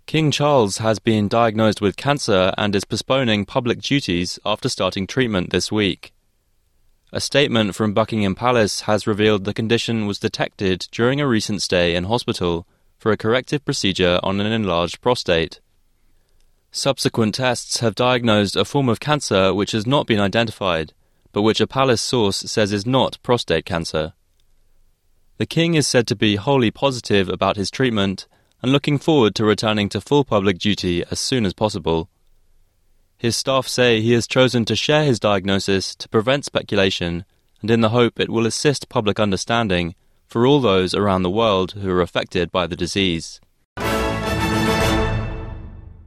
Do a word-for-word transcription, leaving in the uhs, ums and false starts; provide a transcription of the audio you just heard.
King Charles has been diagnosed with cancer and is postponing public duties after starting treatment this week. A statement from Buckingham Palace has revealed the condition was detected during a recent stay in hospital for a corrective procedure on an enlarged prostate. Subsequent tests have diagnosed a form of cancer which has not been identified, but which a palace source says is not prostate cancer. The king is said to be wholly positive about his treatment and looking forward to returning to full public duty as soon as possible. His staff say he has chosen to share his diagnosis to prevent speculation and in the hope it will assist public understanding for all those around the world who are affected by the disease.